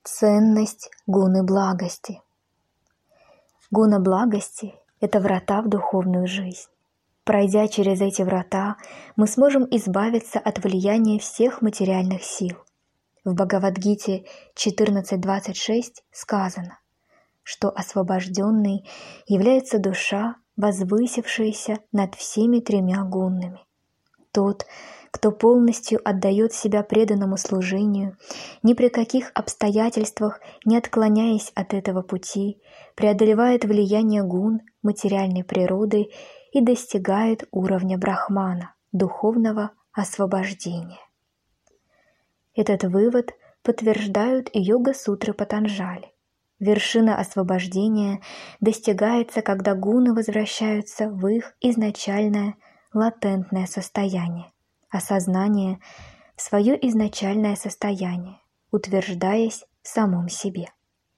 Ценность гуны благости. Гуна благости – это врата в духовную жизнь. Пройдя через эти врата, мы сможем избавиться от влияния всех материальных сил. В Бхагавад-гите 14.26 сказано, что освобожденной является душа, возвысившаяся над всеми тремя гуннами. Тот, кто полностью отдает себя преданному служению, ни при каких обстоятельствах не отклоняясь от этого пути, преодолевает влияние гун материальной природы и достигает уровня брахмана, духовного освобождения. Этот вывод подтверждают и йога-сутры Патанджали. Вершина освобождения достигается, когда гуны возвращаются в их изначальное латентное состояние, осознание в свое изначальное состояние, утверждаясь в самом себе.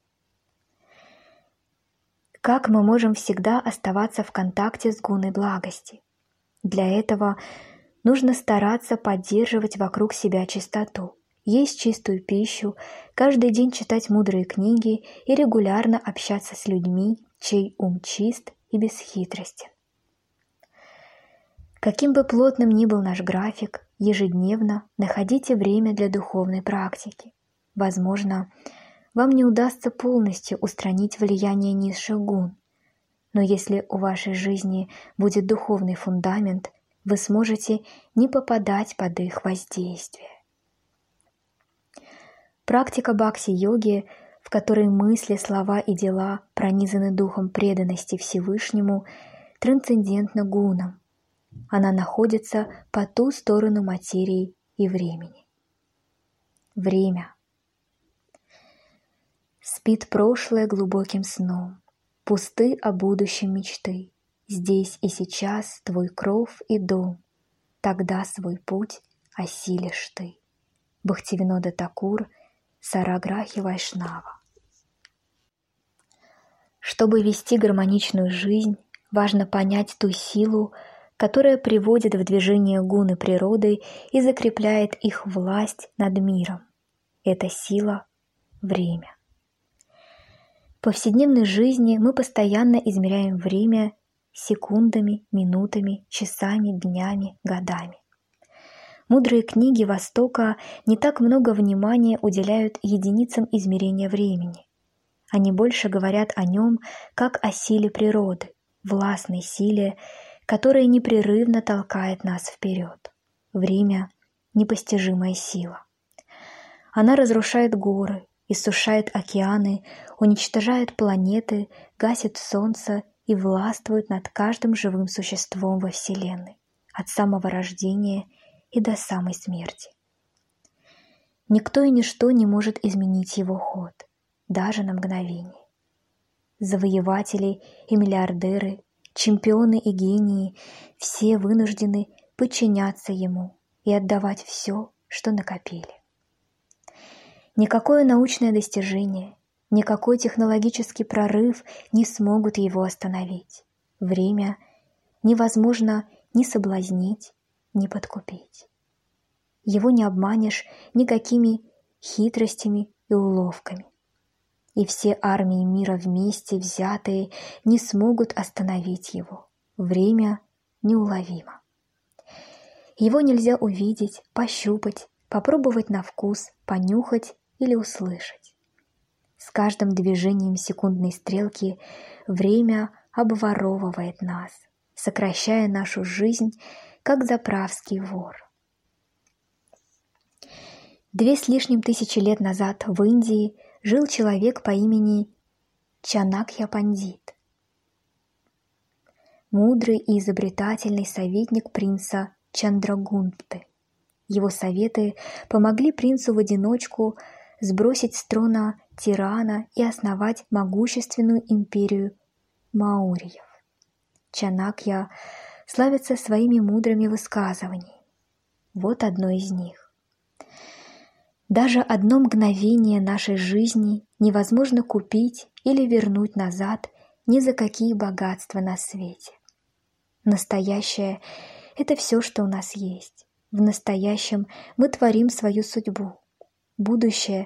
Как мы можем всегда оставаться в контакте с гуной благости? Для этого нужно стараться поддерживать вокруг себя чистоту, есть чистую пищу, каждый день читать мудрые книги и регулярно общаться с людьми, чей ум чист и бесхитростен. Каким бы плотным ни был наш график, ежедневно находите время для духовной практики. Возможно, вам не удастся полностью устранить влияние низших гун, но если у вашей жизни будет духовный фундамент, вы сможете не попадать под их воздействие. Практика бхакти-йоги, в которой мысли, слова и дела пронизаны духом преданности Всевышнему, трансцендентна гунам. Она находится по ту сторону материи и времени. Время. Спит прошлое глубоким сном, пусты о будущем мечты. Здесь и сейчас твой кров и дом, тогда свой путь осилишь ты. Бхактивинода Такур, Сараграхи Вайшнава. Чтобы вести гармоничную жизнь, важно понять ту силу, которая приводит в движение гуны природы и закрепляет их власть над миром. Это сила – время. В повседневной жизни мы постоянно измеряем время секундами, минутами, часами, днями, годами. Мудрые книги Востока не так много внимания уделяют единицам измерения времени. Они больше говорят о нем как о силе природы, властной силе, которая непрерывно толкает нас вперед. Время – непостижимая сила. Она разрушает горы, иссушает океаны, уничтожает планеты, гасит солнце и властвует над каждым живым существом во Вселенной, от самого рождения и до самой смерти. Никто и ничто не может изменить его ход, даже на мгновение. Завоеватели и миллиардеры, чемпионы и гении – все вынуждены подчиняться ему и отдавать все, что накопили. Никакое научное достижение, никакой технологический прорыв не смогут его остановить. Время невозможно ни соблазнить, ни подкупить. Его не обманешь никакими хитростями и уловками. И все армии мира вместе взятые не смогут остановить его. Время неуловимо. Его нельзя увидеть, пощупать, попробовать на вкус, понюхать или услышать. С каждым движением секундной стрелки время обворовывает нас, сокращая нашу жизнь, как заправский вор. 2 с лишним тысячи лет назад в Индии жил человек по имени Чанакья Пандит, мудрый и изобретательный советник принца Чандрагупты. Его советы помогли принцу в одиночку сбросить с трона тирана и основать могущественную империю маурьев. Чанакья славится своими мудрыми высказываниями. Вот одно из них. Даже одно мгновение нашей жизни невозможно купить или вернуть назад ни за какие богатства на свете. Настоящее – это все, что у нас есть. В настоящем мы творим свою судьбу. Будущее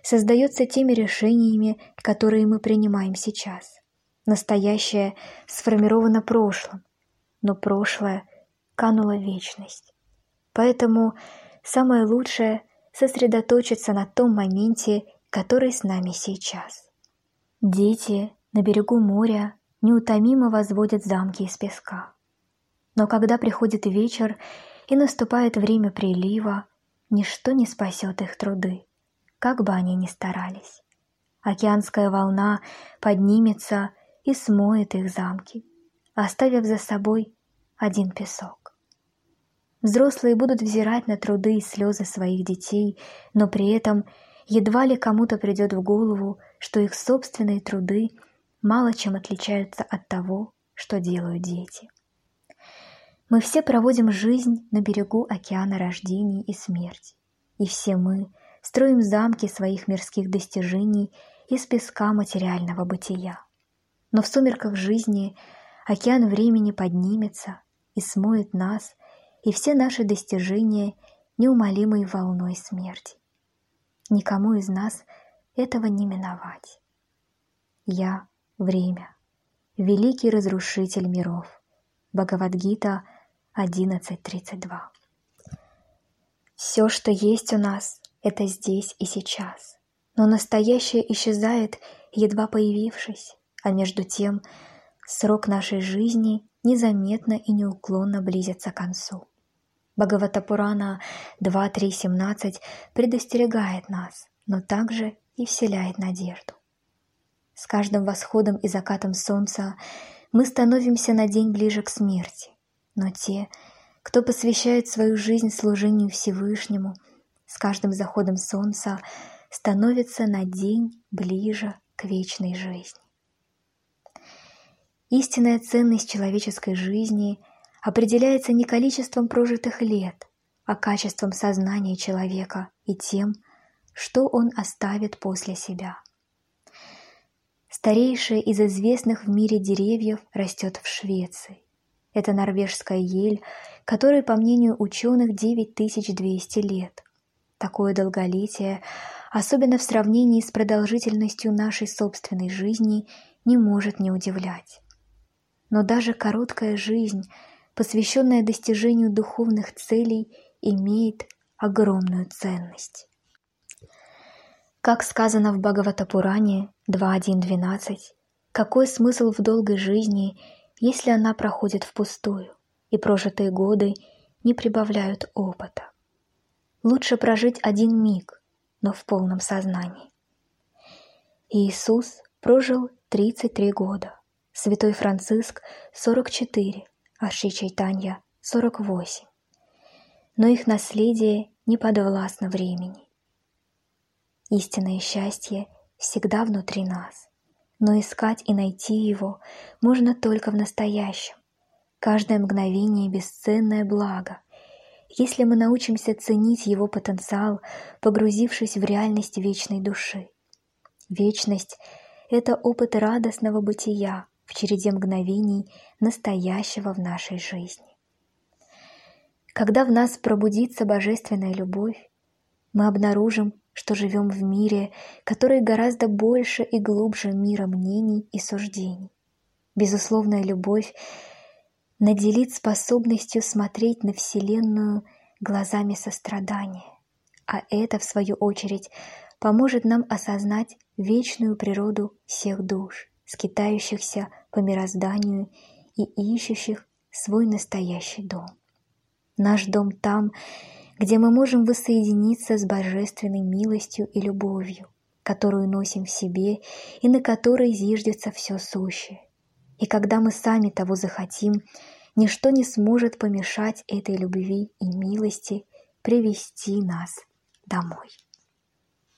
создается теми решениями, которые мы принимаем сейчас. Настоящее сформировано прошлым, но прошлое кануло в вечность. Поэтому самое лучшее — сосредоточиться на том моменте, который с нами сейчас. Дети на берегу моря неутомимо возводят замки из песка. Но когда приходит вечер и наступает время прилива, ничто не спасет их труды, как бы они ни старались. Океанская волна поднимется и смоет их замки, оставив за собой один песок. Взрослые будут взирать на труды и слезы своих детей, но при этом едва ли кому-то придет в голову, что их собственные труды мало чем отличаются от того, что делают дети. Мы все проводим жизнь на берегу океана рождений и смерти, и все мы строим замки своих мирских достижений из песка материального бытия. Но в сумерках жизни океан времени поднимется и смоет нас и все наши достижения неумолимой волной смерти. Никому из нас этого не миновать. Я — время, великий разрушитель миров. Бхагавад-гита 11.32. Все, что есть у нас, это здесь и сейчас. Но настоящее исчезает, едва появившись, а между тем срок нашей жизни незаметно и неуклонно близится к концу. Бхагавата-пурана 2.3.17 предостерегает нас, но также и вселяет надежду. С каждым восходом и закатом солнца мы становимся на день ближе к смерти, но те, кто посвящает свою жизнь служению Всевышнему, с каждым заходом солнца становятся на день ближе к вечной жизни. Истинная ценность человеческой жизни определяется не количеством прожитых лет, а качеством сознания человека и тем, что он оставит после себя. Старейшее из известных в мире деревьев растет в Швеции. Это норвежская ель, которой, по мнению ученых, 9200 лет. Такое долголетие, особенно в сравнении с продолжительностью нашей собственной жизни, не может не удивлять. Но даже короткая жизнь, посвященная достижению духовных целей, имеет огромную ценность. Как сказано в Бхагавата-пуране 2.1.12, какой смысл в долгой жизни, если она проходит впустую, и прожитые годы не прибавляют опыта? Лучше прожить один миг, но в полном сознании. Иисус прожил 33 года, святой Франциск — 44, а Шри Чайтанья — 48. Но их наследие не подвластно времени. Истинное счастье всегда внутри нас, но искать и найти его можно только в настоящем. Каждое мгновение — бесценное благо, если мы научимся ценить его потенциал, погрузившись в реальность вечной души. Вечность — это опыт радостного бытия в череде мгновений настоящего в нашей жизни. Когда в нас пробудится божественная любовь, мы обнаружим, что живем в мире, который гораздо больше и глубже мира мнений и суждений. Безусловная любовь наделит способностью смотреть на Вселенную глазами сострадания, а это, в свою очередь, поможет нам осознать вечную природу всех душ, скитающихся по мирозданию и ищущих свой настоящий дом. Наш дом там, где мы можем воссоединиться с божественной милостью и любовью, которую носим в себе и на которой зиждется все сущее. И когда мы сами того захотим, ничто не сможет помешать этой любви и милости привести нас домой.